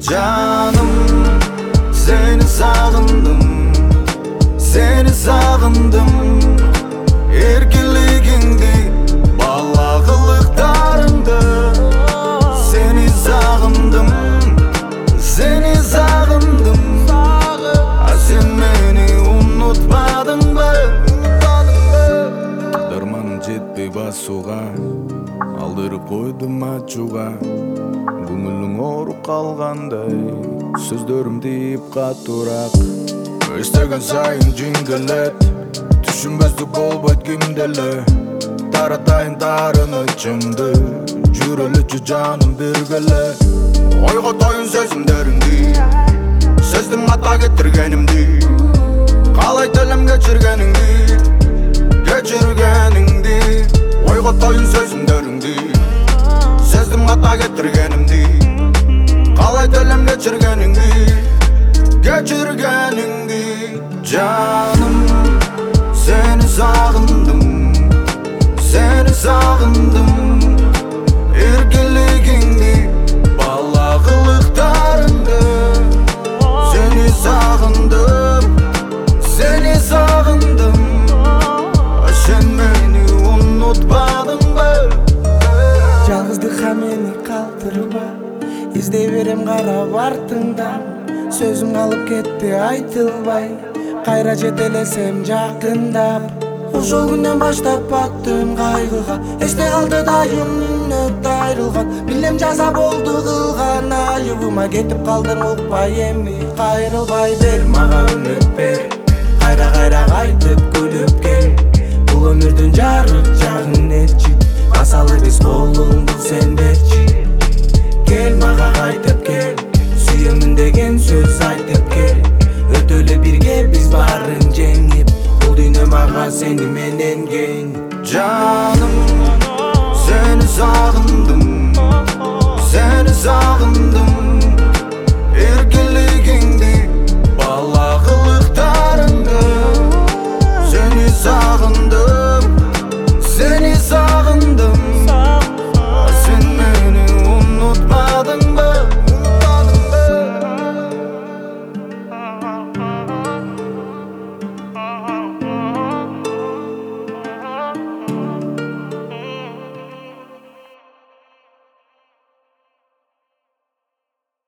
Canım, seni sağındım, seni sağındım. Erkinligingdi, balagılıklarındı. Seni sağındım, seni sağındım. Sen meni unutmadın mı? Darmanım жетпей басуға, алдырып қойдым ачуға. Көңілің ооруп қалғандай, сөздерім дейіп қатырақ. Естеген сайын жеңгелет, түшінбестік болбойт кимделе. Таратайын тарынычыңды, жүрелечі жаным бергеле. Ойға тойын сезімдеріңді, сездім ата кетіргенімді. Қалай тілім кечіргеніңді, кечіргеніңді. Ойға тойын сезімдеріңді, сездім ата кетіргенімді. Қалай тілім кечіргеніңді, кечіргеніңді. Canım, seni sağındım, seni sağındım. Erkinligingdi, balagılıklarındı. Seni sağındım, seni sağındım. Sen meni unutmadın mı? Жалғыздыққа мені қалдырма, іздей берем қарап артыңдан. Сөзің қалып кетті айтылбай, қайра жетелесем жақындап. Ошол күннен баштап баттым кайгыга, эсте калды дайым мүнөт айрылган. Билем жаза болду кылган айыбыма, кетип калдың укпай эми кайрылбай. Бер мага үмүт бер, кайра кайра кайтып күлүп кел. Бул өмүрдүн жарык жагын нечи, басалы биз колуңду сендечи. Кел мага кайтып кел, сүйөмүн деген сөз айтып кел. Өтөлө бирге биз баарын жеңип, бул дүйнө мага сени менен кең. Canım, seni sağındım, seni sağındım.